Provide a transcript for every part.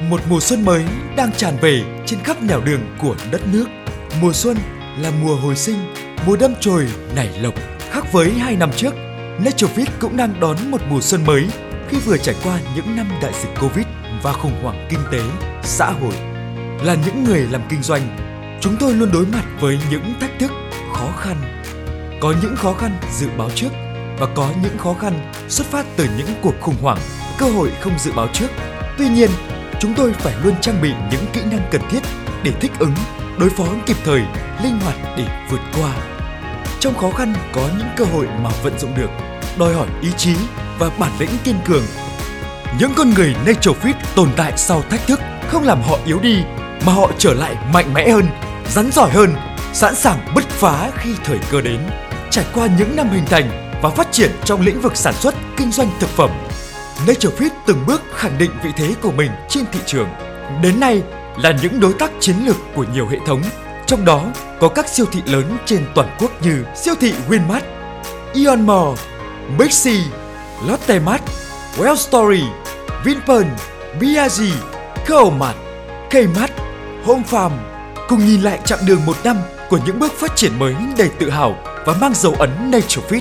Một mùa xuân mới đang tràn về trên khắp nẻo đường của đất nước. Mùa xuân là mùa hồi sinh, mùa đâm chồi nảy lộc. Khác với 2 năm trước, Naturefit cũng đang đón một mùa xuân mới khi vừa trải qua những năm đại dịch Covid và khủng hoảng kinh tế, xã hội. Là những người làm kinh doanh, chúng tôi luôn đối mặt với những thách thức, khó khăn. Có những khó khăn dự báo trước và có những khó khăn xuất phát từ những cuộc khủng hoảng, cơ hội không dự báo trước. Tuy nhiên, chúng tôi phải luôn trang bị những kỹ năng cần thiết để thích ứng, đối phó kịp thời, linh hoạt để vượt qua. Trong khó khăn có những cơ hội mà vận dụng được, đòi hỏi ý chí và bản lĩnh kiên cường. Những con người Naturefit tồn tại sau thách thức không làm họ yếu đi, mà họ trở lại mạnh mẽ hơn, rắn giỏi hơn, sẵn sàng bứt phá khi thời cơ đến. Trải qua những năm hình thành và phát triển trong lĩnh vực sản xuất, kinh doanh thực phẩm, Naturefit từng bước khẳng định vị thế của mình trên thị trường. Đến nay là những đối tác chiến lược của nhiều hệ thống, trong đó có các siêu thị lớn trên toàn quốc như siêu thị Winmart, Aeon Mall, Big C, Lotte Mart, Well Story, Vinpearl, BRG, Coopmart, Kmart, Home Farm. Cùng nhìn lại chặng đường 1 năm của những bước phát triển mới đầy tự hào và mang dấu ấn Naturefit.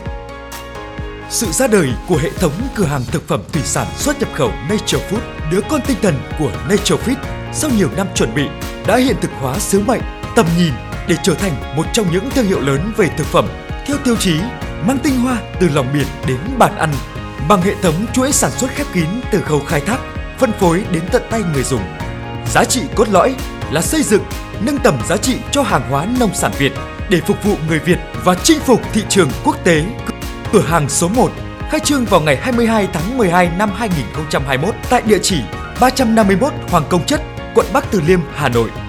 Sự ra đời của hệ thống cửa hàng thực phẩm thủy sản xuất nhập khẩu Naturefood, đứa con tinh thần của Naturefit, sau nhiều năm chuẩn bị đã hiện thực hóa sứ mệnh, tầm nhìn để trở thành một trong những thương hiệu lớn về thực phẩm theo tiêu chí mang tinh hoa từ lòng biển đến bàn ăn, bằng hệ thống chuỗi sản xuất khép kín từ khâu khai thác, phân phối đến tận tay người dùng. Giá trị cốt lõi là xây dựng, nâng tầm giá trị cho hàng hóa nông sản Việt để phục vụ người Việt và chinh phục thị trường quốc tế. Cửa hàng số 1 khai trương vào ngày 22 tháng 12 năm 2021 tại địa chỉ 351 Hoàng Công Chất, quận Bắc Từ Liêm, Hà Nội.